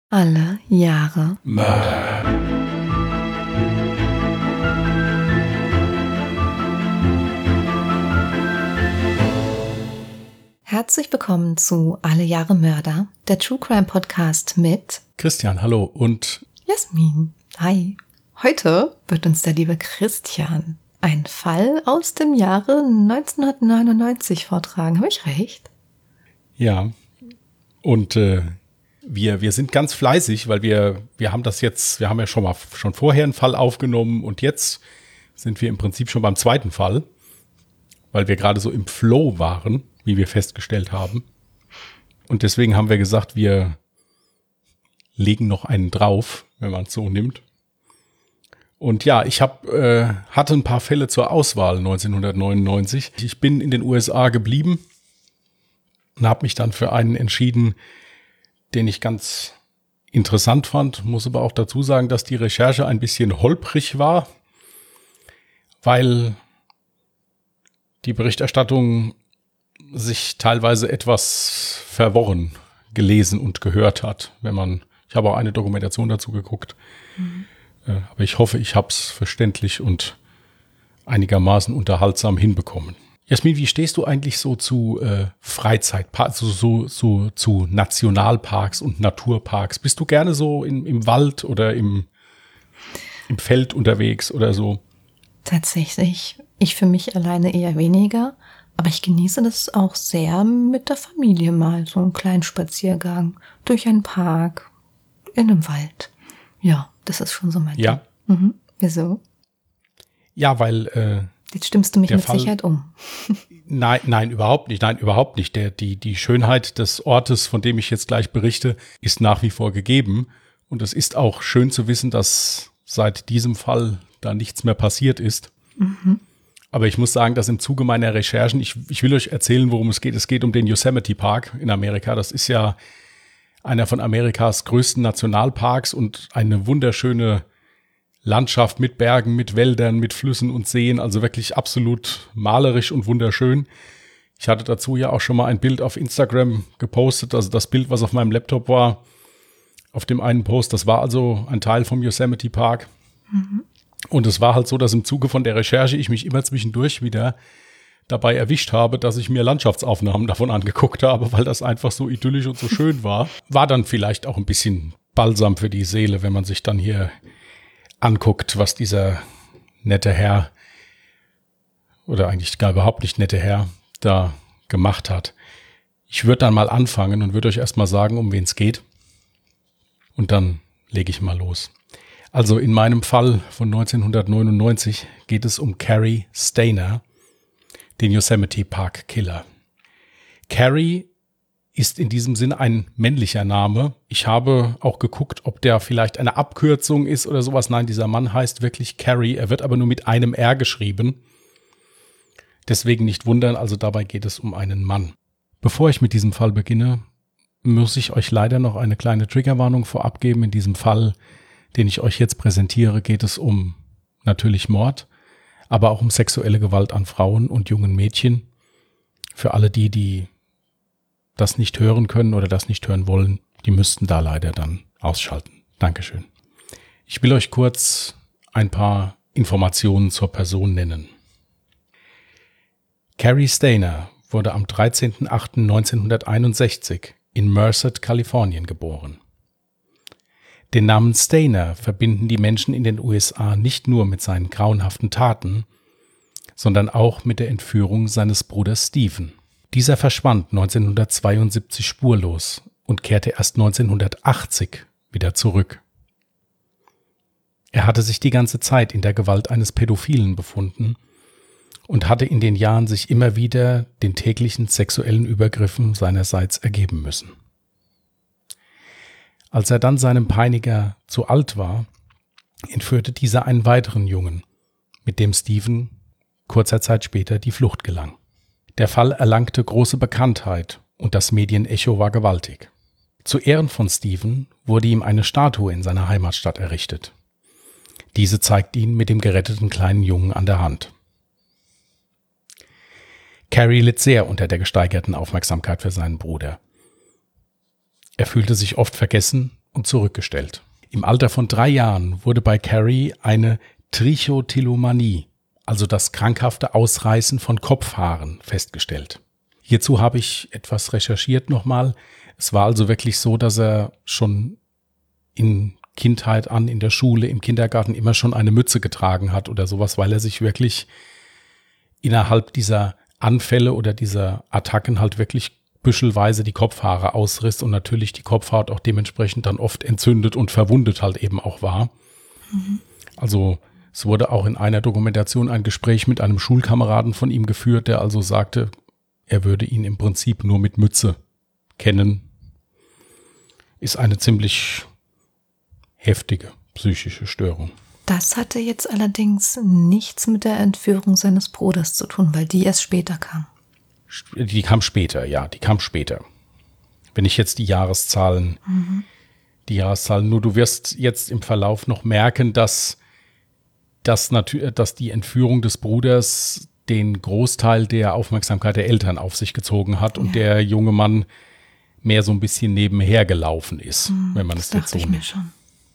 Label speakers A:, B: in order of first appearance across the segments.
A: Alle Jahre
B: Mörder.
A: Herzlich willkommen zu Alle Jahre Mörder, der True Crime Podcast mit
B: Christian, hallo und
A: Jasmin. Hi. Heute wird uns der liebe Christian einen Fall aus dem Jahre 1999 vortragen. Habe ich recht?
B: Ja, und wir sind ganz fleißig, weil wir haben ja schon vorher einen Fall aufgenommen und jetzt sind wir im Prinzip schon beim zweiten Fall, weil wir gerade so im Flow waren, wie wir festgestellt haben. Und deswegen haben wir gesagt, wir legen noch einen drauf, wenn man es so nimmt. Und ja, ich hatte ein paar Fälle zur Auswahl 1999. Ich bin in den USA geblieben und habe mich dann für einen entschieden, den ich ganz interessant fand. Muss aber auch dazu sagen, dass die Recherche ein bisschen holprig war, weil die Berichterstattung sich teilweise etwas verworren gelesen und gehört hat. Ich habe auch eine Dokumentation dazu geguckt. Aber ich hoffe, ich habe es verständlich und einigermaßen unterhaltsam hinbekommen. Jasmin, wie stehst du eigentlich so zu Freizeitparks, zu Nationalparks und Naturparks? Bist du gerne so im Wald oder im Feld unterwegs oder so?
A: Tatsächlich, ich für mich alleine eher weniger, aber ich genieße das auch sehr mit der Familie mal, so einen kleinen Spaziergang durch einen Park, in einem Wald. Ja, das ist schon so mein
B: Ja.
A: Ding. Wieso?
B: Ja, weil
A: Jetzt stimmst du mich mit
B: Fall-
A: Sicherheit um.
B: Nein, überhaupt nicht. Nein, überhaupt nicht. Die Schönheit des Ortes, von dem ich jetzt gleich berichte, ist nach wie vor gegeben. Und es ist auch schön zu wissen, dass seit diesem Fall da nichts mehr passiert ist. Aber ich muss sagen, dass im Zuge meiner Recherchen, ich will euch erzählen, worum es geht. Es geht um den Yosemite Park in Amerika. Das ist ja einer von Amerikas größten Nationalparks und eine wunderschöne Landschaft mit Bergen, mit Wäldern, mit Flüssen und Seen, also wirklich absolut malerisch und wunderschön. Ich hatte dazu ja auch schon mal ein Bild auf Instagram gepostet, also das Bild, was auf meinem Laptop war, auf dem einen Post, das war also ein Teil vom Yosemite Park. Und es war halt so, dass im Zuge von der Recherche ich mich immer zwischendurch wieder dabei erwischt habe, dass ich mir Landschaftsaufnahmen davon angeguckt habe, weil das einfach so idyllisch und so schön war. War dann vielleicht auch ein bisschen Balsam für die Seele, wenn man sich dann hier anguckt, was dieser nette Herr, oder eigentlich gar überhaupt nicht nette Herr, da gemacht hat. Ich würde dann mal anfangen und würde euch erstmal sagen, um wen es geht. Und dann lege ich mal los. Also in meinem Fall von 1999 geht es um Cary Stayner, den Yosemite Park Killer. Cary ist in diesem Sinn ein männlicher Name. Ich habe auch geguckt, ob der vielleicht eine Abkürzung ist oder sowas. Nein, dieser Mann heißt wirklich Cary. Er wird aber nur mit einem R geschrieben. Deswegen nicht wundern, also dabei geht es um einen Mann. Bevor ich mit diesem Fall beginne, muss ich euch leider noch eine kleine Triggerwarnung vorab geben. In diesem Fall, den ich euch jetzt präsentiere, geht es um natürlich Mord, aber auch um sexuelle Gewalt an Frauen und jungen Mädchen. Für alle die das nicht hören können oder das nicht hören wollen, die müssten da leider dann ausschalten. Dankeschön. Ich will euch kurz ein paar Informationen zur Person nennen. Cary Stayner wurde am 13.08.1961 in Merced, Kalifornien geboren. Den Namen Stayner verbinden die Menschen in den USA nicht nur mit seinen grauenhaften Taten, sondern auch mit der Entführung seines Bruders Stephen. Dieser verschwand 1972 spurlos und kehrte erst 1980 wieder zurück. Er hatte sich die ganze Zeit in der Gewalt eines Pädophilen befunden und hatte in den Jahren sich immer wieder den täglichen sexuellen Übergriffen seinerseits ergeben müssen. Als er dann seinem Peiniger zu alt war, entführte dieser einen weiteren Jungen, mit dem Stephen kurzer Zeit später die Flucht gelang. Der Fall erlangte große Bekanntheit und das Medienecho war gewaltig. Zu Ehren von Stephen wurde ihm eine Statue in seiner Heimatstadt errichtet. Diese zeigt ihn mit dem geretteten kleinen Jungen an der Hand. Cary litt sehr unter der gesteigerten Aufmerksamkeit für seinen Bruder. Er fühlte sich oft vergessen, und zurückgestellt. Im Alter von 3 Jahren wurde bei Carrie eine Trichotillomanie, also das krankhafte Ausreißen von Kopfhaaren, festgestellt. Hierzu habe ich etwas recherchiert nochmal. Es war also wirklich so, dass er schon in Kindheit an, in der Schule, im Kindergarten immer schon eine Mütze getragen hat oder sowas, weil er sich wirklich innerhalb dieser Anfälle oder dieser Attacken halt wirklich büschelweise die Kopfhaare ausriss und natürlich die Kopfhaut auch dementsprechend dann oft entzündet und verwundet halt eben auch war. Also es wurde auch in einer Dokumentation ein Gespräch mit einem Schulkameraden von ihm geführt, der also sagte, er würde ihn im Prinzip nur mit Mütze kennen. Ist eine ziemlich heftige psychische Störung.
A: Das hatte jetzt allerdings nichts mit der Entführung seines Bruders zu tun, weil die erst später kam.
B: Die kam später, ja, die kam später. Wenn ich jetzt die Jahreszahlen, nur du wirst jetzt im Verlauf noch merken, dass die Entführung des Bruders den Großteil der Aufmerksamkeit der Eltern auf sich gezogen hat und der junge Mann mehr so ein bisschen nebenher gelaufen ist, wenn man es jetzt so nimmt.
A: Schon.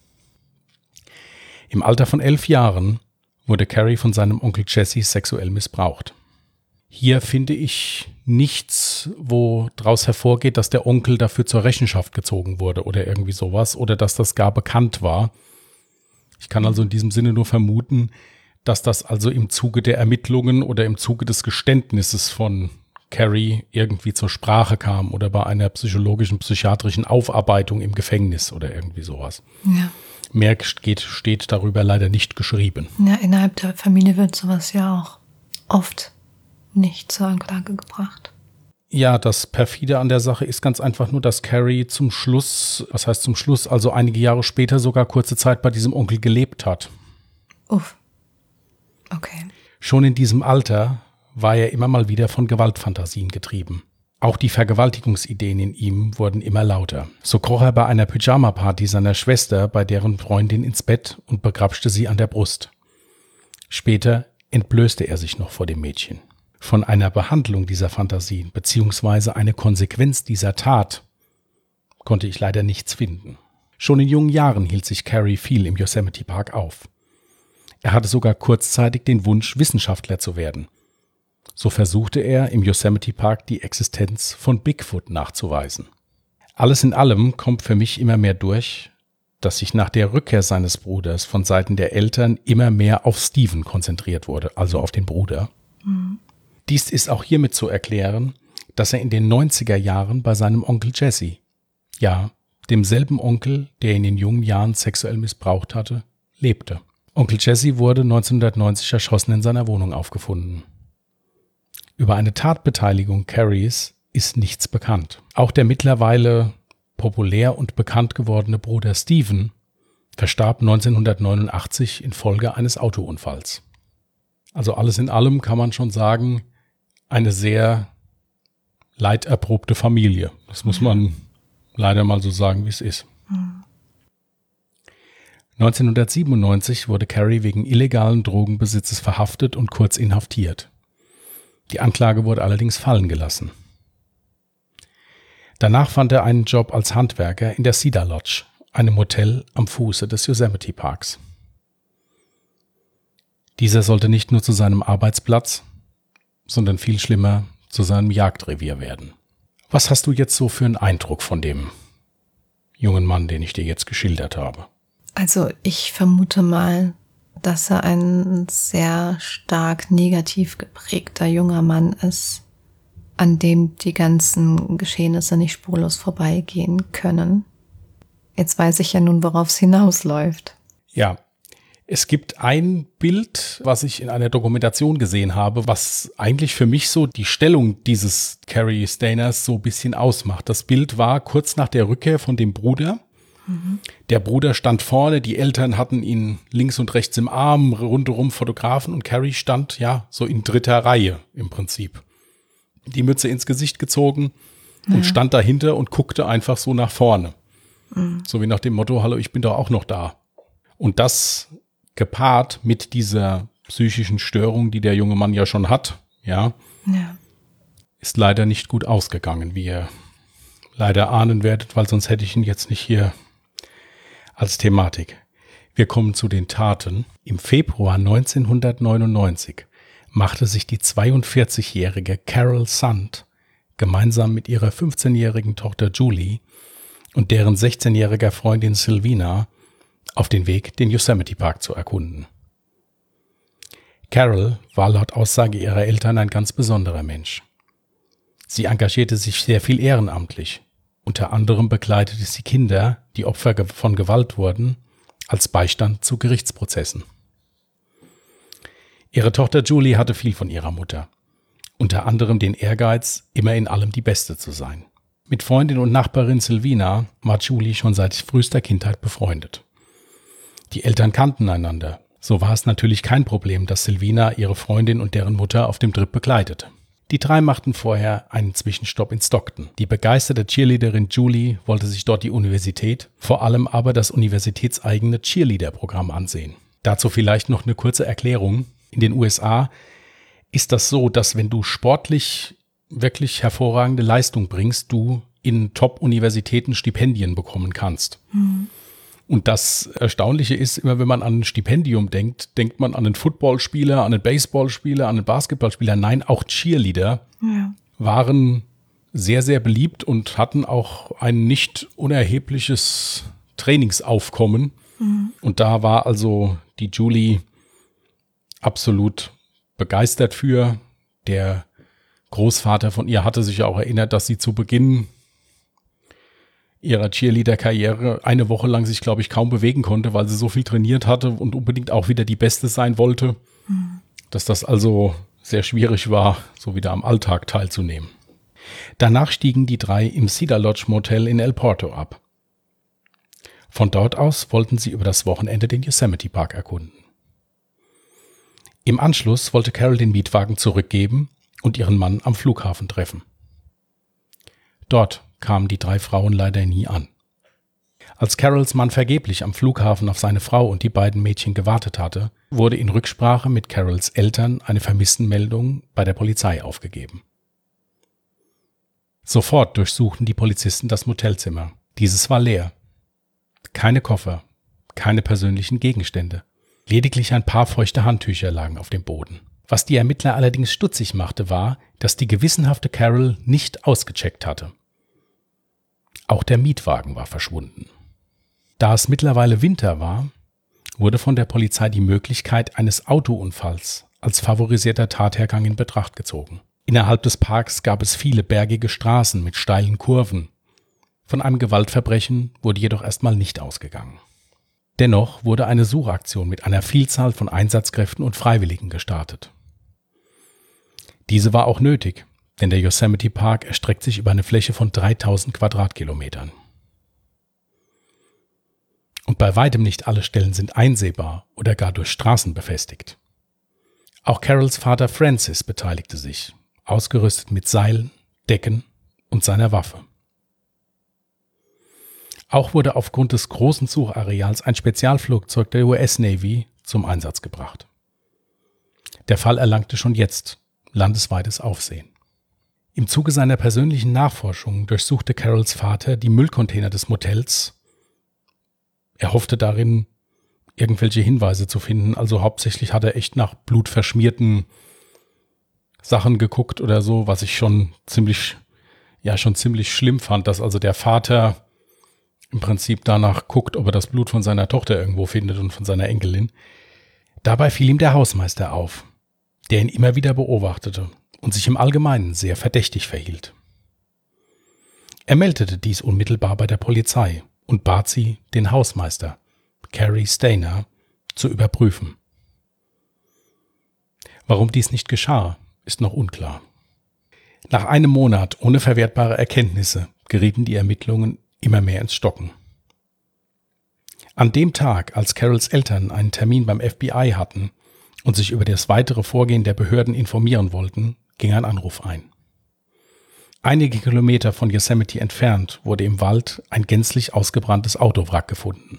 B: Im Alter von 11 Jahren wurde Carrie von seinem Onkel Jesse sexuell missbraucht. Hier finde ich nichts, wo daraus hervorgeht, dass der Onkel dafür zur Rechenschaft gezogen wurde oder irgendwie sowas oder dass das gar bekannt war. Ich kann also in diesem Sinne nur vermuten, dass das also im Zuge der Ermittlungen oder im Zuge des Geständnisses von Carrie irgendwie zur Sprache kam oder bei einer psychiatrischen Aufarbeitung im Gefängnis oder irgendwie sowas.
A: Ja.
B: Mehr steht darüber leider nicht geschrieben.
A: Ja, innerhalb der Familie wird sowas ja auch oft nicht zur Anklage gebracht.
B: Ja, das perfide an der Sache ist ganz einfach nur, dass Carrie zum Schluss, also einige Jahre später sogar kurze Zeit bei diesem Onkel gelebt hat.
A: Uff. Okay.
B: Schon in diesem Alter war er immer mal wieder von Gewaltfantasien getrieben. Auch die Vergewaltigungsideen in ihm wurden immer lauter. So kroch er bei einer Pyjama-Party seiner Schwester bei deren Freundin ins Bett und begrapschte sie an der Brust. Später entblößte er sich noch vor dem Mädchen. Von einer Behandlung dieser Fantasien bzw. eine Konsequenz dieser Tat konnte ich leider nichts finden. Schon in jungen Jahren hielt sich Carrie viel im Yosemite Park auf. Er hatte sogar kurzzeitig den Wunsch, Wissenschaftler zu werden. So versuchte er im Yosemite Park die Existenz von Bigfoot nachzuweisen. Alles in allem kommt für mich immer mehr durch, dass sich nach der Rückkehr seines Bruders von Seiten der Eltern immer mehr auf Steven konzentriert wurde, also auf den Bruder. Dies ist auch hiermit zu erklären, dass er in den 90er Jahren bei seinem Onkel Jesse, ja, demselben Onkel, der ihn in jungen Jahren sexuell missbraucht hatte, lebte. Onkel Jesse wurde 1990 erschossen in seiner Wohnung aufgefunden. Über eine Tatbeteiligung Carries ist nichts bekannt. Auch der mittlerweile populär und bekannt gewordene Bruder Steven verstarb 1989 infolge eines Autounfalls. Also alles in allem kann man schon sagen, eine sehr leiderprobte Familie. Das muss man leider mal so sagen, wie es ist. 1997 wurde Carrie wegen illegalen Drogenbesitzes verhaftet und kurz inhaftiert. Die Anklage wurde allerdings fallen gelassen. Danach fand er einen Job als Handwerker in der Cedar Lodge, einem Hotel am Fuße des Yosemite Parks. Dieser sollte nicht nur zu seinem Arbeitsplatz, sondern viel schlimmer zu seinem Jagdrevier werden. Was hast du jetzt so für einen Eindruck von dem jungen Mann, den ich dir jetzt geschildert habe?
A: Also ich vermute mal, dass er ein sehr stark negativ geprägter junger Mann ist, an dem die ganzen Geschehnisse nicht spurlos vorbeigehen können. Jetzt weiß ich ja nun, worauf es hinausläuft.
B: Ja, es gibt ein Bild, was ich in einer Dokumentation gesehen habe, was eigentlich für mich so die Stellung dieses Carrie Stainers so ein bisschen ausmacht. Das Bild war kurz nach der Rückkehr von dem Bruder. Der Bruder stand vorne, die Eltern hatten ihn links und rechts im Arm, rundherum Fotografen und Carrie stand ja so in dritter Reihe im Prinzip. Die Mütze ins Gesicht gezogen und stand dahinter und guckte einfach so nach vorne. So wie nach dem Motto, hallo, ich bin doch auch noch da. Und das gepaart mit dieser psychischen Störung, die der junge Mann ja schon hat, ja. Ist leider nicht gut ausgegangen, wie ihr leider ahnen werdet, weil sonst hätte ich ihn jetzt nicht hier als Thematik. Wir kommen zu den Taten. Im Februar 1999 machte sich die 42-jährige Carol Sund gemeinsam mit ihrer 15-jährigen Tochter Julie und deren 16-jähriger Freundin Sylvina auf den Weg, den Yosemite Park zu erkunden. Carol war laut Aussage ihrer Eltern ein ganz besonderer Mensch. Sie engagierte sich sehr viel ehrenamtlich. Unter anderem begleitete sie Kinder, die Opfer von Gewalt wurden, als Beistand zu Gerichtsprozessen. Ihre Tochter Julie hatte viel von ihrer Mutter. Unter anderem den Ehrgeiz, immer in allem die Beste zu sein. Mit Freundin und Nachbarin Sylvina war Julie schon seit frühester Kindheit befreundet. Die Eltern kannten einander. So war es natürlich kein Problem, dass Sylvina ihre Freundin und deren Mutter auf dem Trip begleitete. Die drei machten vorher einen Zwischenstopp in Stockton. Die begeisterte Cheerleaderin Julie wollte sich dort die Universität, vor allem aber das universitätseigene Cheerleader-Programm ansehen. Dazu vielleicht noch eine kurze Erklärung. In den USA ist das so, dass wenn du sportlich wirklich hervorragende Leistung bringst, du in Top-Universitäten Stipendien bekommen kannst. Mhm. Und das Erstaunliche ist, immer wenn man an ein Stipendium denkt, denkt man an einen Footballspieler, an einen Baseballspieler, an einen Basketballspieler. Nein, auch Cheerleader waren sehr, sehr beliebt und hatten auch ein nicht unerhebliches Trainingsaufkommen. Mhm. Und da war also die Julie absolut begeistert für. Der Großvater von ihr hatte sich ja auch erinnert, dass sie zu Beginn ihrer Cheerleader-Karriere eine Woche lang sich, glaube ich, kaum bewegen konnte, weil sie so viel trainiert hatte und unbedingt auch wieder die Beste sein wollte, dass das also sehr schwierig war, so wieder am Alltag teilzunehmen. Danach stiegen die drei im Cedar Lodge Motel in El Porto ab. Von dort aus wollten sie über das Wochenende den Yosemite Park erkunden. Im Anschluss wollte Carol den Mietwagen zurückgeben und ihren Mann am Flughafen treffen. Dort kamen die drei Frauen leider nie an. Als Carols Mann vergeblich am Flughafen auf seine Frau und die beiden Mädchen gewartet hatte, wurde in Rücksprache mit Carols Eltern eine Vermisstenmeldung bei der Polizei aufgegeben. Sofort durchsuchten die Polizisten das Motelzimmer. Dieses war leer. Keine Koffer, keine persönlichen Gegenstände. Lediglich ein paar feuchte Handtücher lagen auf dem Boden. Was die Ermittler allerdings stutzig machte, war, dass die gewissenhafte Carol nicht ausgecheckt hatte. Auch der Mietwagen war verschwunden. Da es mittlerweile Winter war, wurde von der Polizei die Möglichkeit eines Autounfalls als favorisierter Tathergang in Betracht gezogen. Innerhalb des Parks gab es viele bergige Straßen mit steilen Kurven. Von einem Gewaltverbrechen wurde jedoch erstmal nicht ausgegangen. Dennoch wurde eine Suchaktion mit einer Vielzahl von Einsatzkräften und Freiwilligen gestartet. Diese war auch nötig, denn der Yosemite Park erstreckt sich über eine Fläche von 3000 Quadratkilometern. Und bei weitem nicht alle Stellen sind einsehbar oder gar durch Straßen befestigt. Auch Carols Vater Francis beteiligte sich, ausgerüstet mit Seilen, Decken und seiner Waffe. Auch wurde aufgrund des großen Suchareals ein Spezialflugzeug der US Navy zum Einsatz gebracht. Der Fall erlangte schon jetzt landesweites Aufsehen. Im Zuge seiner persönlichen Nachforschungen durchsuchte Carols Vater die Müllcontainer des Motels. Er hoffte darin, irgendwelche Hinweise zu finden. Also hauptsächlich hat er echt nach blutverschmierten Sachen geguckt oder so, was ich schon ziemlich schlimm fand, dass also der Vater im Prinzip danach guckt, ob er das Blut von seiner Tochter irgendwo findet und von seiner Enkelin. Dabei fiel ihm der Hausmeister auf, der ihn immer wieder beobachtete und sich im Allgemeinen sehr verdächtig verhielt. Er meldete dies unmittelbar bei der Polizei und bat sie, den Hausmeister, Cary Stayner, zu überprüfen. Warum dies nicht geschah, ist noch unklar. Nach einem Monat ohne verwertbare Erkenntnisse gerieten die Ermittlungen immer mehr ins Stocken. An dem Tag, als Carols Eltern einen Termin beim FBI hatten und sich über das weitere Vorgehen der Behörden informieren wollten, ging ein Anruf ein. Einige Kilometer von Yosemite entfernt wurde im Wald ein gänzlich ausgebranntes Autowrack gefunden.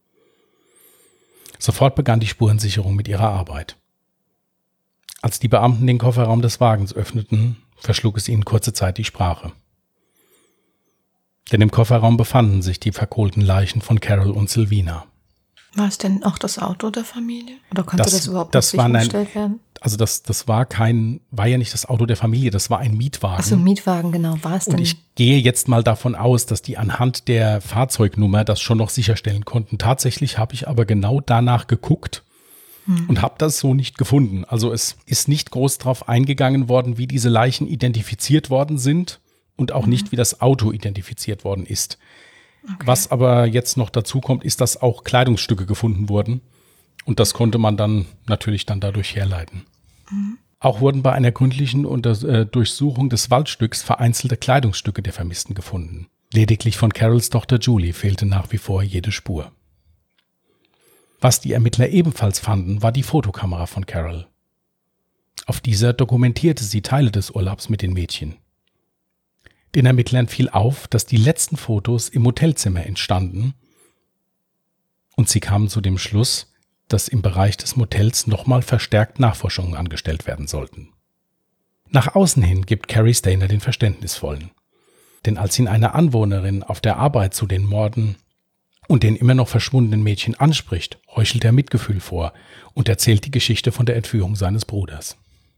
B: Sofort begann die Spurensicherung mit ihrer Arbeit. Als die Beamten den Kofferraum des Wagens öffneten, verschlug es ihnen kurze Zeit die Sprache. Denn im Kofferraum befanden sich die verkohlten Leichen von Carol und Sylvina.
A: War es denn auch das Auto der Familie? Oder konnte das überhaupt nicht
B: sichergestellt
A: werden?
B: Also das war ja nicht das Auto der Familie, das war ein Mietwagen.
A: Ach so, Mietwagen, genau. War es denn?
B: Und ich gehe jetzt mal davon aus, dass die anhand der Fahrzeugnummer das schon noch sicherstellen konnten. Tatsächlich habe ich aber genau danach geguckt und habe das so nicht gefunden. Also es ist nicht groß drauf eingegangen worden, wie diese Leichen identifiziert worden sind und auch nicht, wie das Auto identifiziert worden ist. Okay. Was aber jetzt noch dazu kommt, ist, dass auch Kleidungsstücke gefunden wurden. Und das konnte man dann natürlich dadurch herleiten. Auch wurden bei einer gründlichen Durchsuchung des Waldstücks vereinzelte Kleidungsstücke der Vermissten gefunden. Lediglich von Carols Tochter Julie fehlte nach wie vor jede Spur. Was die Ermittler ebenfalls fanden, war die Fotokamera von Carol. Auf dieser dokumentierte sie Teile des Urlaubs mit den Mädchen. Den Ermittlern fiel auf, dass die letzten Fotos im Hotelzimmer entstanden und sie kamen zu dem Schluss, dass im Bereich des Motels nochmal verstärkt Nachforschungen angestellt werden sollten. Nach außen hin gibt Cary Stayner den Verständnisvollen. Denn als ihn eine Anwohnerin auf der Arbeit zu den Morden und den immer noch verschwundenen Mädchen anspricht, heuchelt er Mitgefühl vor und erzählt die Geschichte von der Entführung seines Bruders.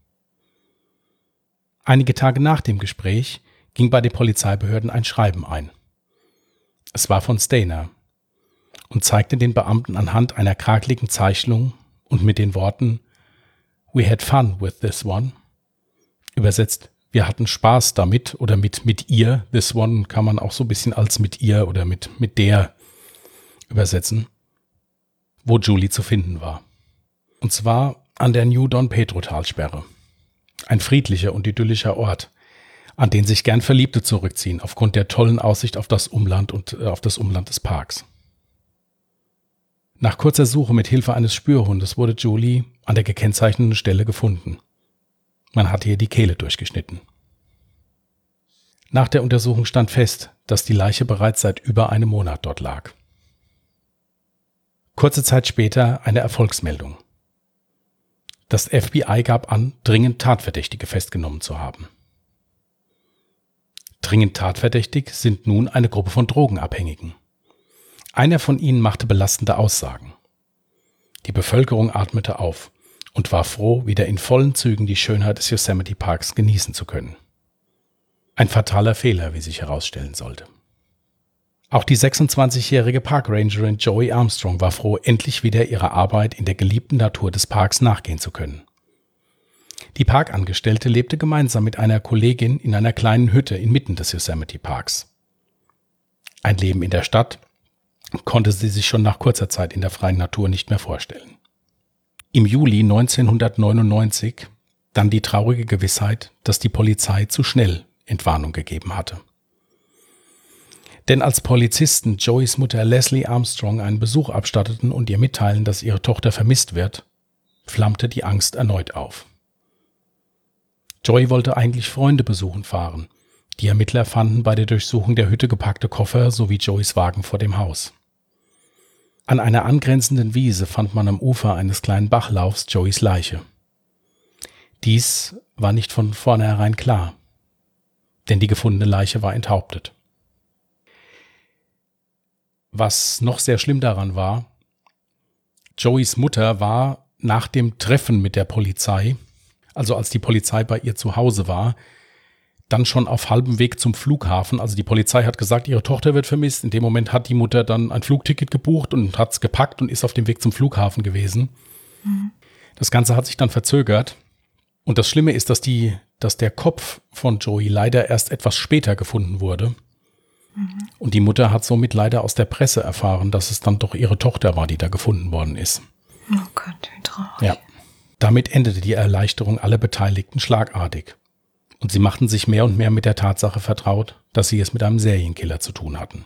B: Einige Tage nach dem Gespräch ging bei den Polizeibehörden ein Schreiben ein. Es war von Stayner und zeigte den Beamten anhand einer krakeligen Zeichnung und mit den Worten "We had fun with this one", übersetzt, wir hatten Spaß damit oder mit ihr, this one kann man auch so ein bisschen als mit ihr oder mit der übersetzen, wo Julie zu finden war. Und zwar an der New Don Pedro Talsperre. Ein friedlicher und idyllischer Ort, an den sich gern Verliebte zurückziehen, aufgrund der tollen Aussicht auf das Umland und auf das Umland des Parks. Nach kurzer Suche mit Hilfe eines Spürhundes wurde Julie an der gekennzeichneten Stelle gefunden. Man hatte ihr die Kehle durchgeschnitten. Nach der Untersuchung stand fest, dass die Leiche bereits seit über einem Monat dort lag. Kurze Zeit später eine Erfolgsmeldung. Das FBI gab an, dringend Tatverdächtige festgenommen zu haben. Dringend tatverdächtig sind nun eine Gruppe von Drogenabhängigen. Einer von ihnen machte belastende Aussagen. Die Bevölkerung atmete auf und war froh, wieder in vollen Zügen die Schönheit des Yosemite Parks genießen zu können. Ein fataler Fehler, wie sich herausstellen sollte. Auch die 26-jährige Parkrangerin Joey Armstrong war froh, endlich wieder ihrer Arbeit in der geliebten Natur des Parks nachgehen zu können. Die Parkangestellte lebte gemeinsam mit einer Kollegin in einer kleinen Hütte inmitten des Yosemite Parks. Ein Leben in der Stadt konnte sie sich schon nach kurzer Zeit in der freien Natur nicht mehr vorstellen. Im Juli 1999 dann die traurige Gewissheit, dass die Polizei zu schnell Entwarnung gegeben hatte. Denn als Polizisten Joeys Mutter Leslie Armstrong einen Besuch abstatteten und ihr mitteilen, dass ihre Tochter vermisst wird, flammte die Angst erneut auf. Joey wollte eigentlich Freunde besuchen fahren. Die Ermittler fanden bei der Durchsuchung der Hütte gepackte Koffer sowie Joeys Wagen vor dem Haus. An einer angrenzenden Wiese fand man am Ufer eines kleinen Bachlaufs Joeys Leiche. Dies war nicht von vornherein klar, denn die gefundene Leiche war enthauptet. Was noch sehr schlimm daran war, Joeys Mutter war nach dem Treffen mit der Polizei, also als die Polizei bei ihr zu Hause war, dann schon auf halbem Weg zum Flughafen. Also die Polizei hat gesagt, ihre Tochter wird vermisst. In dem Moment hat die Mutter dann ein Flugticket gebucht und hat es gepackt und ist auf dem Weg zum Flughafen gewesen. Mhm. Das Ganze hat sich dann verzögert. Und das Schlimme ist, dass der Kopf von Joey leider erst etwas später gefunden wurde. Mhm. Und die Mutter hat somit leider aus der Presse erfahren, dass es dann doch ihre Tochter war, die da gefunden worden ist.
A: Oh Gott, wie traurig.
B: Ja. Damit endete die Erleichterung aller Beteiligten schlagartig. Und sie machten sich mehr und mehr mit der Tatsache vertraut, dass sie es mit einem Serienkiller zu tun hatten.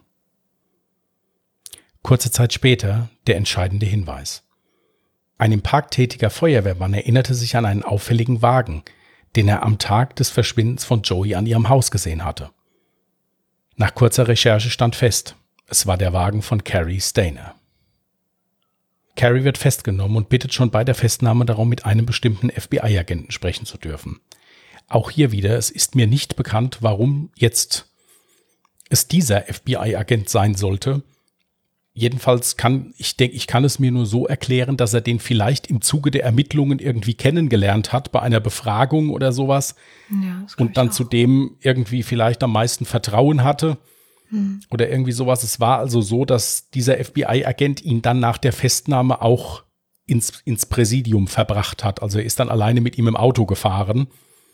B: Kurze Zeit später der entscheidende Hinweis. Ein im Park tätiger Feuerwehrmann erinnerte sich an einen auffälligen Wagen, den er am Tag des Verschwindens von Joey an ihrem Haus gesehen hatte. Nach kurzer Recherche stand fest, es war der Wagen von Cary Stayner. Cary wird festgenommen und bittet schon bei der Festnahme darum, mit einem bestimmten FBI-Agenten sprechen zu dürfen. Auch hier wieder, es ist mir nicht bekannt, warum jetzt es dieser FBI-Agent sein sollte. Jedenfalls kann es mir nur so erklären, dass er den vielleicht im Zuge der Ermittlungen irgendwie kennengelernt hat, bei einer Befragung oder sowas.
A: Ja, das
B: und dann zudem irgendwie vielleicht am meisten Vertrauen hatte. Oder irgendwie sowas. Es war also so, dass dieser FBI-Agent ihn dann nach der Festnahme auch ins Präsidium verbracht hat. Also er ist dann alleine mit ihm im Auto gefahren.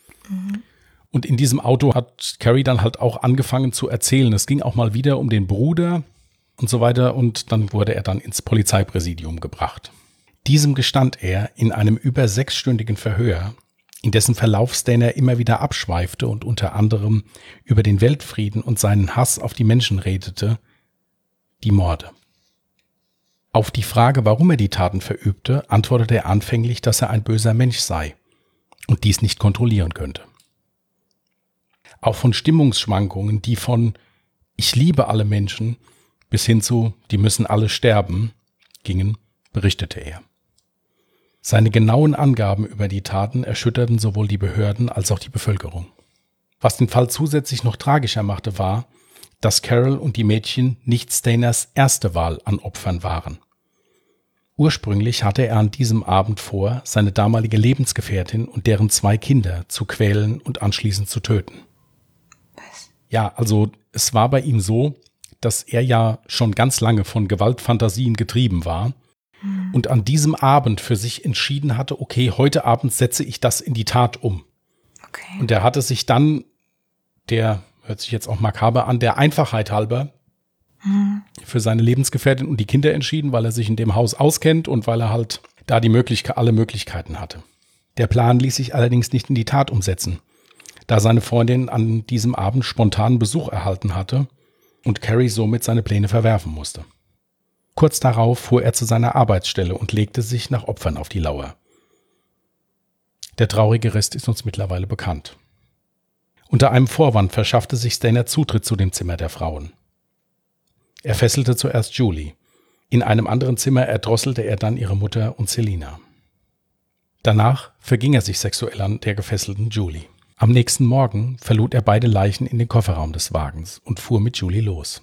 B: Und in diesem Auto hat Carrie dann halt auch angefangen zu erzählen. Es ging auch mal wieder um den Bruder und so weiter. Und dann wurde er dann ins Polizeipräsidium gebracht. Diesem gestand er in einem über 6-stündigen Verhör, in dessen Verlauf Stainer immer wieder abschweifte und unter anderem über den Weltfrieden und seinen Hass auf die Menschen redete, die Morde. Auf die Frage, warum er die Taten verübte, antwortete er anfänglich, dass er ein böser Mensch sei und dies nicht kontrollieren könnte. Auch von Stimmungsschwankungen, die von „Ich liebe alle Menschen" bis hin zu „Die müssen alle sterben" gingen, berichtete er. Seine genauen Angaben über die Taten erschütterten sowohl die Behörden als auch die Bevölkerung. Was den Fall zusätzlich noch tragischer machte, war, dass Carol und die Mädchen nicht Stainers erste Wahl an Opfern waren. Ursprünglich hatte er an diesem Abend vor, seine damalige Lebensgefährtin und deren 2 Kinder zu quälen und anschließend zu töten.
A: Was?
B: Ja, also es war bei ihm so, dass er ja schon ganz lange von Gewaltfantasien getrieben war. Und an diesem Abend für sich entschieden hatte, okay, heute Abend setze ich das in die Tat um.
A: Okay.
B: Und er hatte sich dann, der hört sich jetzt auch makaber an, der Einfachheit halber für seine Lebensgefährtin und die Kinder entschieden, weil er sich in dem Haus auskennt und weil er halt da alle Möglichkeiten hatte. Der Plan ließ sich allerdings nicht in die Tat umsetzen, da seine Freundin an diesem Abend spontanen Besuch erhalten hatte und Carrie somit seine Pläne verwerfen musste. Kurz darauf fuhr er zu seiner Arbeitsstelle und legte sich nach Opfern auf die Lauer. Der traurige Rest ist uns mittlerweile bekannt. Unter einem Vorwand verschaffte sich Stainer Zutritt zu dem Zimmer der Frauen. Er fesselte zuerst Julie. In einem anderen Zimmer erdrosselte er dann ihre Mutter und Selina. Danach verging er sich sexuell an der gefesselten Julie. Am nächsten Morgen verlud er beide Leichen in den Kofferraum des Wagens und fuhr mit Julie los.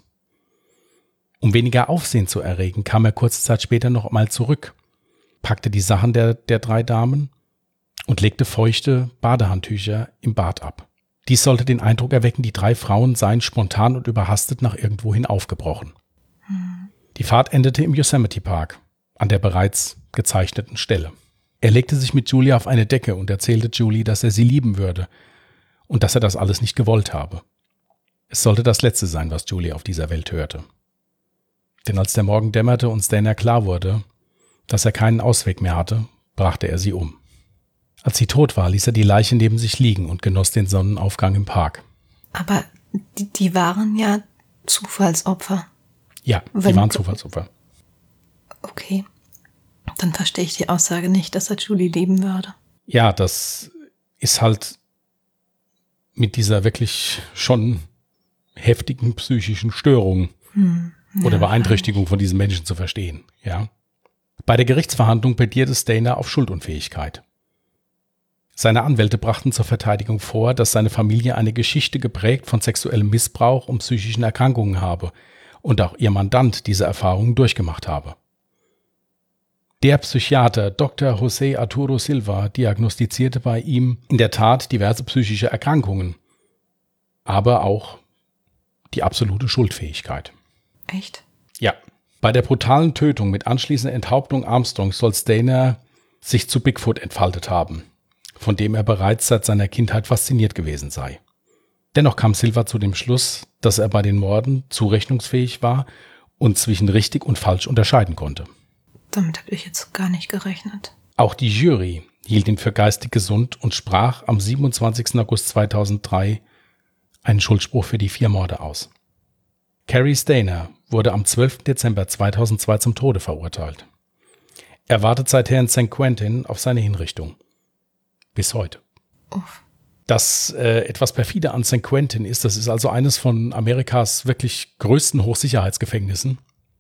B: Um weniger Aufsehen zu erregen, kam er kurze Zeit später noch einmal zurück, packte die Sachen der 3 Damen und legte feuchte Badehandtücher im Bad ab. Dies sollte den Eindruck erwecken, die 3 Frauen seien spontan und überhastet nach irgendwohin aufgebrochen. Die Fahrt endete im Yosemite Park, an der bereits gezeichneten Stelle. Er legte sich mit Julie auf eine Decke und erzählte Julie, dass er sie lieben würde und dass er das alles nicht gewollt habe. Es sollte das Letzte sein, was Julie auf dieser Welt hörte. Denn als der Morgen dämmerte und Stainer klar wurde, dass er keinen Ausweg mehr hatte, brachte er sie um. Als sie tot war, ließ er die Leiche neben sich liegen und genoss den Sonnenaufgang im Park.
A: Aber die waren ja Zufallsopfer.
B: Ja, die waren Zufallsopfer.
A: Okay. Dann verstehe ich die Aussage nicht, dass er Julie lieben würde.
B: Ja, das ist halt mit dieser wirklich schon heftigen psychischen Störung oder Beeinträchtigung von diesen Menschen zu verstehen. Ja. Bei der Gerichtsverhandlung plädierte Stainer auf Schuldunfähigkeit. Seine Anwälte brachten zur Verteidigung vor, dass seine Familie eine Geschichte geprägt von sexuellem Missbrauch und psychischen Erkrankungen habe und auch ihr Mandant diese Erfahrungen durchgemacht habe. Der Psychiater Dr. José Arturo Silva diagnostizierte bei ihm in der Tat diverse psychische Erkrankungen, aber auch die absolute Schuldfähigkeit.
A: Echt?
B: Ja. Bei der brutalen Tötung mit anschließender Enthauptung Armstrongs soll Stainer sich zu Bigfoot entfaltet haben, von dem er bereits seit seiner Kindheit fasziniert gewesen sei. Dennoch kam Silva zu dem Schluss, dass er bei den Morden zurechnungsfähig war und zwischen richtig und falsch unterscheiden konnte.
A: Damit habe ich jetzt gar nicht gerechnet.
B: Auch die Jury hielt ihn für geistig gesund und sprach am 27. August 2003 einen Schuldspruch für die 4 Morde aus. Cary Stainer wurde am 12. Dezember 2002 zum Tode verurteilt. Er wartet seither in St. Quentin auf seine Hinrichtung. Bis heute.
A: Uff.
B: Das etwas perfide an St. Quentin ist, das ist also eines von Amerikas wirklich größten Hochsicherheitsgefängnissen.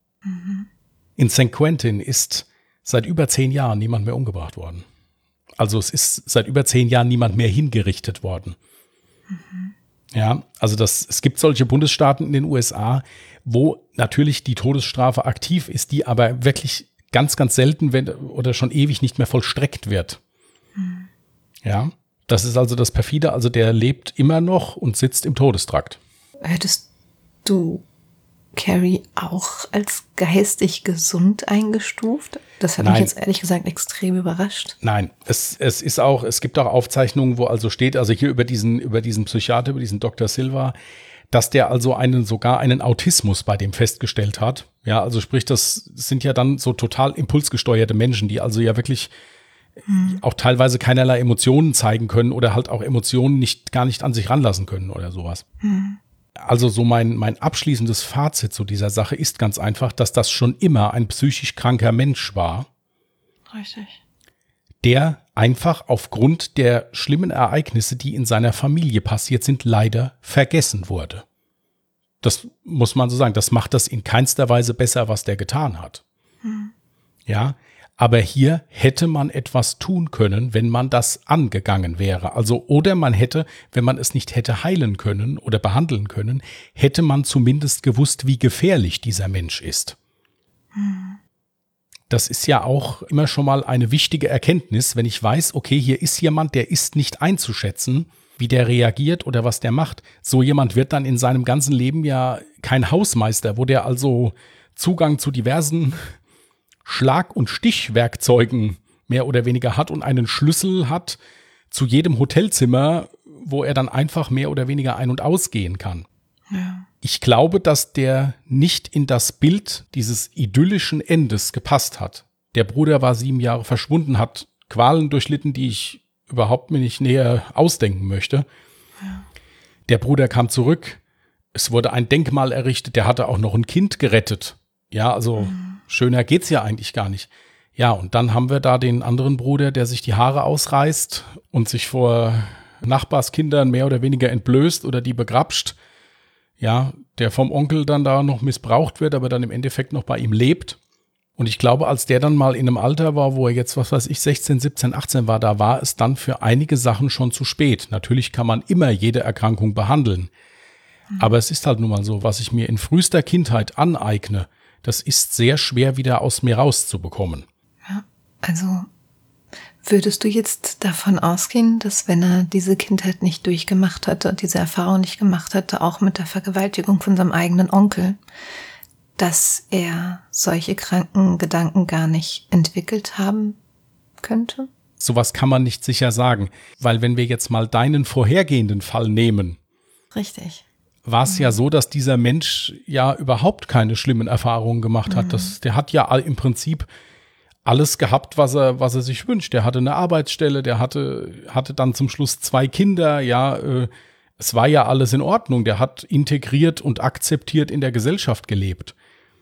B: In St. Quentin ist seit über 10 Jahren niemand mehr umgebracht worden. Also es ist seit über 10 Jahren niemand mehr hingerichtet worden. Ja, also es gibt solche Bundesstaaten in den USA, wo natürlich die Todesstrafe aktiv ist, die aber wirklich ganz, ganz selten oder schon ewig nicht mehr vollstreckt wird. Ja, das ist also das Perfide, also der lebt immer noch und sitzt im Todestrakt.
A: Hättest du Carrie auch als geistig gesund eingestuft? Das hat mich jetzt ehrlich gesagt extrem überrascht.
B: Nein, es gibt auch Aufzeichnungen, wo also steht, also hier über diesen Psychiater, über diesen Dr. Silva, dass der also sogar einen Autismus bei dem festgestellt hat. Ja, also sprich, das sind ja dann so total impulsgesteuerte Menschen, die also ja wirklich auch teilweise keinerlei Emotionen zeigen können oder halt auch Emotionen gar nicht an sich ranlassen können oder sowas. Also so mein abschließendes Fazit zu dieser Sache ist ganz einfach, dass das schon immer ein psychisch kranker Mensch war.
A: Richtig.
B: Der einfach aufgrund der schlimmen Ereignisse, die in seiner Familie passiert sind, leider vergessen wurde. Das muss man so sagen. Das macht das in keinster Weise besser, was der getan hat. Ja, aber hier hätte man etwas tun können, wenn man das angegangen wäre. Also, oder man hätte, wenn man es nicht hätte heilen können oder behandeln können, hätte man zumindest gewusst, wie gefährlich dieser Mensch ist. Das ist ja auch immer schon mal eine wichtige Erkenntnis, wenn ich weiß, okay, hier ist jemand, der ist nicht einzuschätzen, wie der reagiert oder was der macht. So jemand wird dann in seinem ganzen Leben ja kein Hausmeister, wo der also Zugang zu diversen Schlag- und Stichwerkzeugen mehr oder weniger hat und einen Schlüssel hat zu jedem Hotelzimmer, wo er dann einfach mehr oder weniger ein- und ausgehen kann.
A: Ja.
B: Ich glaube, dass der nicht in das Bild dieses idyllischen Endes gepasst hat. Der Bruder war 7 Jahre verschwunden, hat Qualen durchlitten, die ich überhaupt mir nicht näher ausdenken möchte.
A: Ja.
B: Der Bruder kam zurück, es wurde ein Denkmal errichtet, der hatte auch noch ein Kind gerettet. Ja, also schöner geht's ja eigentlich gar nicht. Ja, und dann haben wir da den anderen Bruder, der sich die Haare ausreißt und sich vor Nachbarskindern mehr oder weniger entblößt oder die begrapscht. Ja, der vom Onkel dann da noch missbraucht wird, aber dann im Endeffekt noch bei ihm lebt. Und ich glaube, als der dann mal in einem Alter war, wo er jetzt, 16, 17, 18 war, da war es dann für einige Sachen schon zu spät. Natürlich kann man immer jede Erkrankung behandeln. Aber es ist halt nun mal so, was ich mir in frühester Kindheit aneigne, das ist sehr schwer wieder aus mir rauszubekommen.
A: Ja, also würdest du jetzt davon ausgehen, dass wenn er diese Kindheit nicht durchgemacht hatte, diese Erfahrung nicht gemacht hatte, auch mit der Vergewaltigung von seinem eigenen Onkel, dass er solche kranken Gedanken gar nicht entwickelt haben könnte?
B: Sowas kann man nicht sicher sagen, weil wenn wir jetzt mal deinen vorhergehenden Fall nehmen,
A: richtig,
B: war es ja so, dass dieser Mensch ja überhaupt keine schlimmen Erfahrungen gemacht hat. Der hat ja im Prinzip alles gehabt, was er sich wünscht. Der hatte eine Arbeitsstelle, der hatte dann zum Schluss 2 Kinder, ja, es war ja alles in Ordnung. Der hat integriert und akzeptiert in der Gesellschaft gelebt.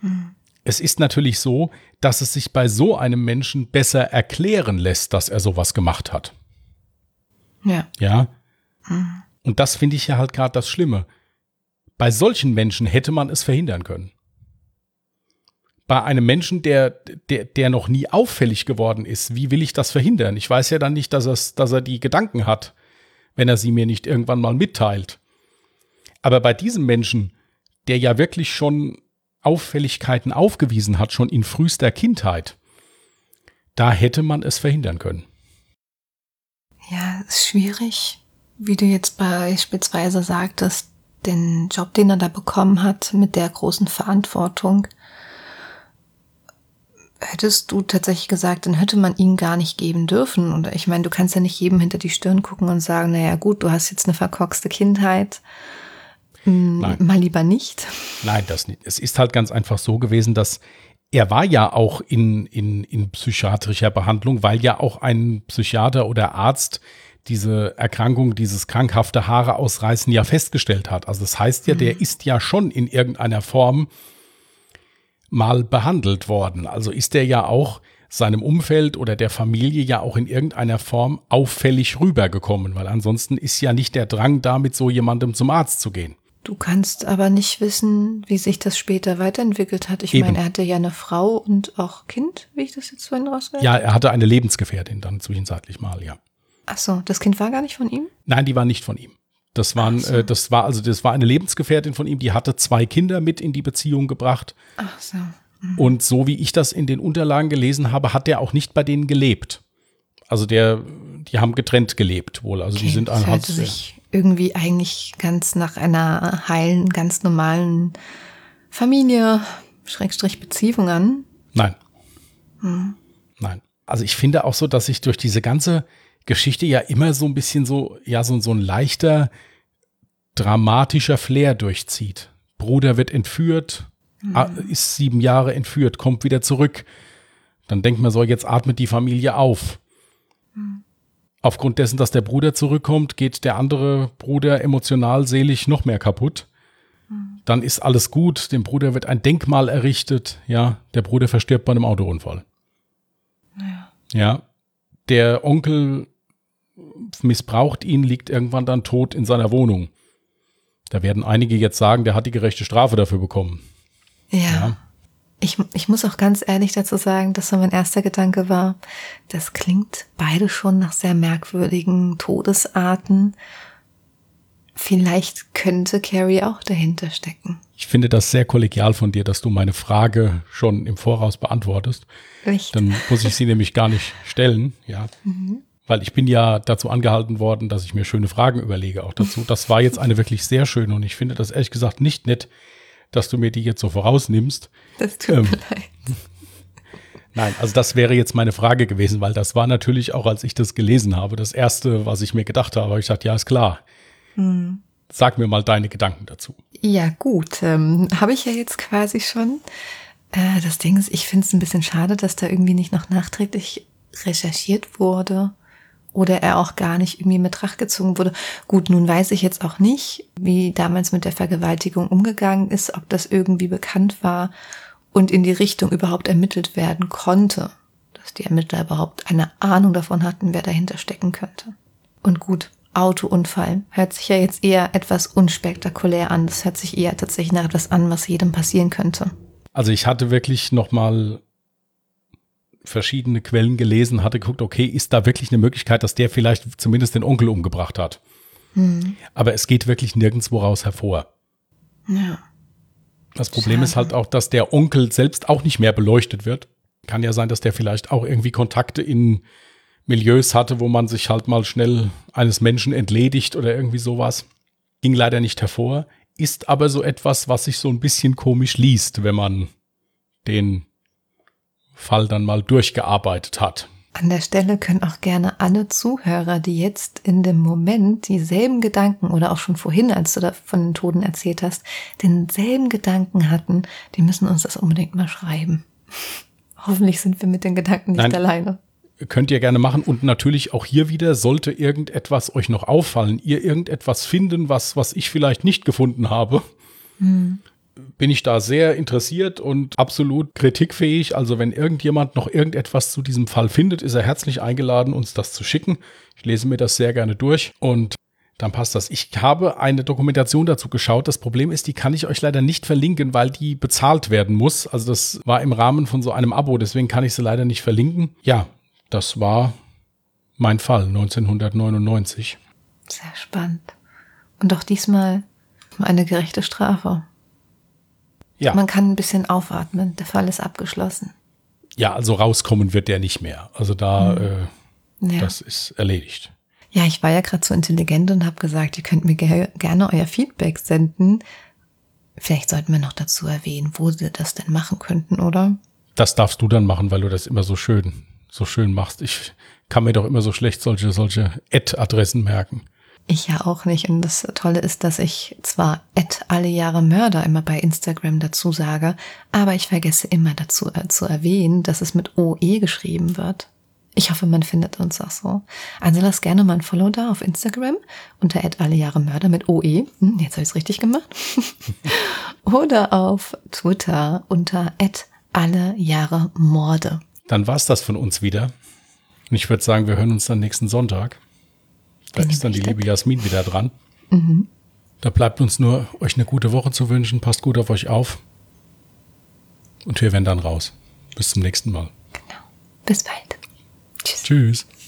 B: Es ist natürlich so, dass es sich bei so einem Menschen besser erklären lässt, dass er sowas gemacht hat.
A: Ja.
B: Ja. Und das finde ich ja halt gerade das Schlimme. Bei solchen Menschen hätte man es verhindern können. Bei einem Menschen, der noch nie auffällig geworden ist, wie will ich das verhindern? Ich weiß ja dann nicht, dass er die Gedanken hat, wenn er sie mir nicht irgendwann mal mitteilt. Aber bei diesem Menschen, der ja wirklich schon Auffälligkeiten aufgewiesen hat, schon in frühester Kindheit, da hätte man es verhindern können.
A: Ja, ist schwierig, wie du jetzt beispielsweise sagtest, den Job, den er da bekommen hat, mit der großen Verantwortung. Hättest du tatsächlich gesagt, dann hätte man ihn gar nicht geben dürfen. Und ich meine, du kannst ja nicht jedem hinter die Stirn gucken und sagen, naja gut, du hast jetzt eine verkorkste Kindheit. Mal lieber nicht.
B: Nein, das nicht. Es ist halt ganz einfach so gewesen, dass er war ja auch in psychiatrischer Behandlung, weil ja auch ein Psychiater oder Arzt diese Erkrankung, dieses krankhafte Haare ausreißen ja festgestellt hat. Also das heißt ja, der ist ja schon in irgendeiner Form mal behandelt worden. Also ist der ja auch seinem Umfeld oder der Familie ja auch in irgendeiner Form auffällig rübergekommen, weil ansonsten ist ja nicht der Drang da, mit so jemandem zum Arzt zu gehen.
A: Du kannst aber nicht wissen, wie sich das später weiterentwickelt hat. Ich meine, er hatte ja eine Frau und auch Kind, wie ich das jetzt vorhin rausgehört habe.
B: Ja, er hatte eine Lebensgefährtin dann zwischenzeitlich mal, ja.
A: Ach so, das Kind war gar nicht von ihm?
B: Nein, die war nicht von ihm. Das war eine Lebensgefährtin von ihm, die hatte 2 Kinder mit in die Beziehung gebracht.
A: Ach so.
B: Und so wie ich das in den Unterlagen gelesen habe, hat der auch nicht bei denen gelebt. Also die haben getrennt gelebt wohl. Also
A: Okay,
B: die sind
A: das hörte sich irgendwie eigentlich ganz nach einer heilen, ganz normalen Familie, Schrägstrich Beziehung an.
B: Nein. Nein. Also ich finde auch so, dass sich durch diese ganze Geschichte ja immer so ein bisschen so ein leichter, dramatischer Flair durchzieht. Bruder wird entführt, ist 7 Jahre entführt, kommt wieder zurück. Dann denkt man so, jetzt atmet die Familie auf. Aufgrund dessen, dass der Bruder zurückkommt, geht der andere Bruder emotional, seelisch noch mehr kaputt. Dann ist alles gut, dem Bruder wird ein Denkmal errichtet. Ja, der Bruder verstirbt bei einem Autounfall. Ja, der Onkel missbraucht ihn, liegt irgendwann dann tot in seiner Wohnung. Da werden einige jetzt sagen, der hat die gerechte Strafe dafür bekommen.
A: Ja. Ich muss auch ganz ehrlich dazu sagen, dass so mein erster Gedanke war, das klingt beide schon nach sehr merkwürdigen Todesarten. Vielleicht könnte Carrie auch dahinter stecken.
B: Ich finde das sehr kollegial von dir, dass du meine Frage schon im Voraus beantwortest.
A: Echt?
B: Dann muss ich sie nämlich gar nicht stellen, ja. Weil ich bin ja dazu angehalten worden, dass ich mir schöne Fragen überlege auch dazu. Das war jetzt eine wirklich sehr schöne und ich finde das ehrlich gesagt nicht nett, dass du mir die jetzt so vorausnimmst.
A: Das tut mir leid.
B: Nein, also das wäre jetzt meine Frage gewesen, weil das war natürlich auch, als ich das gelesen habe, das Erste, was ich mir gedacht habe. Ich dachte, ja, ist klar. Sag mir mal deine Gedanken dazu.
A: Ja, gut. Habe ich ja jetzt quasi schon. Das Ding ist, ich finde es ein bisschen schade, dass da irgendwie nicht noch nachträglich recherchiert wurde oder er auch gar nicht irgendwie mit Betracht gezogen wurde. Gut, nun weiß ich jetzt auch nicht, wie damals mit der Vergewaltigung umgegangen ist, ob das irgendwie bekannt war und in die Richtung überhaupt ermittelt werden konnte, dass die Ermittler überhaupt eine Ahnung davon hatten, wer dahinter stecken könnte. Und gut, Autounfall hört sich ja jetzt eher etwas unspektakulär an. Das hört sich eher tatsächlich nach etwas an, was jedem passieren könnte.
B: Also ich hatte wirklich nochmal verschiedene Quellen gelesen, hatte geguckt, okay, ist da wirklich eine Möglichkeit, dass der vielleicht zumindest den Onkel umgebracht hat. Aber es geht wirklich nirgendwo raus hervor.
A: Ja.
B: Das Problem ist halt auch, dass der Onkel selbst auch nicht mehr beleuchtet wird. Kann ja sein, dass der vielleicht auch irgendwie Kontakte in Milieus hatte, wo man sich halt mal schnell eines Menschen entledigt oder irgendwie sowas. Ging leider nicht hervor, ist aber so etwas, was sich so ein bisschen komisch liest, wenn man den Fall dann mal durchgearbeitet hat.
A: An der Stelle können auch gerne alle Zuhörer, die jetzt in dem Moment dieselben Gedanken oder auch schon vorhin, als du da von den Toten erzählt hast, denselben Gedanken hatten, die müssen uns das unbedingt mal schreiben. Hoffentlich sind wir mit den Gedanken nicht alleine.
B: Könnt ihr gerne machen und natürlich auch hier wieder, sollte irgendetwas euch noch auffallen, ihr irgendetwas finden, was ich vielleicht nicht gefunden habe, bin ich da sehr interessiert und absolut kritikfähig. Also wenn irgendjemand noch irgendetwas zu diesem Fall findet, ist er herzlich eingeladen, uns das zu schicken. Ich lese mir das sehr gerne durch und dann passt das. Ich habe eine Dokumentation dazu geschaut. Das Problem ist, die kann ich euch leider nicht verlinken, weil die bezahlt werden muss. Also das war im Rahmen von so einem Abo, deswegen kann ich sie leider nicht verlinken. Ja, das war mein Fall 1999.
A: Sehr spannend. Und auch diesmal eine gerechte Strafe.
B: Ja.
A: Man kann ein bisschen aufatmen. Der Fall ist abgeschlossen.
B: Ja, also rauskommen wird der nicht mehr. Also da, das ist erledigt.
A: Ja, ich war ja gerade so intelligent und habe gesagt, ihr könnt mir gerne euer Feedback senden. Vielleicht sollten wir noch dazu erwähnen, wo sie das denn machen könnten, oder?
B: Das darfst du dann machen, weil du das immer so schön machst. Ich kann mir doch immer so schlecht solche Ad-Adressen merken.
A: Ich ja auch nicht. Und das Tolle ist, dass ich zwar @allejahremörder immer bei Instagram dazu sage, aber ich vergesse immer dazu zu erwähnen, dass es mit OE geschrieben wird. Ich hoffe, man findet uns auch so. Also lasst gerne mal ein Follow da auf Instagram unter @allejahremörder mit OE. Jetzt habe ich es richtig gemacht. Oder auf Twitter unter @allejahremorde.
B: Dann war's das von uns wieder. Und ich würde sagen, wir hören uns dann nächsten Sonntag. Da ist dann die liebe Jasmin wieder dran. Da bleibt uns nur, euch eine gute Woche zu wünschen. Passt gut auf euch auf. Und wir werden dann raus. Bis zum nächsten Mal.
A: Genau. Bis bald. Tschüss.
B: Tschüss.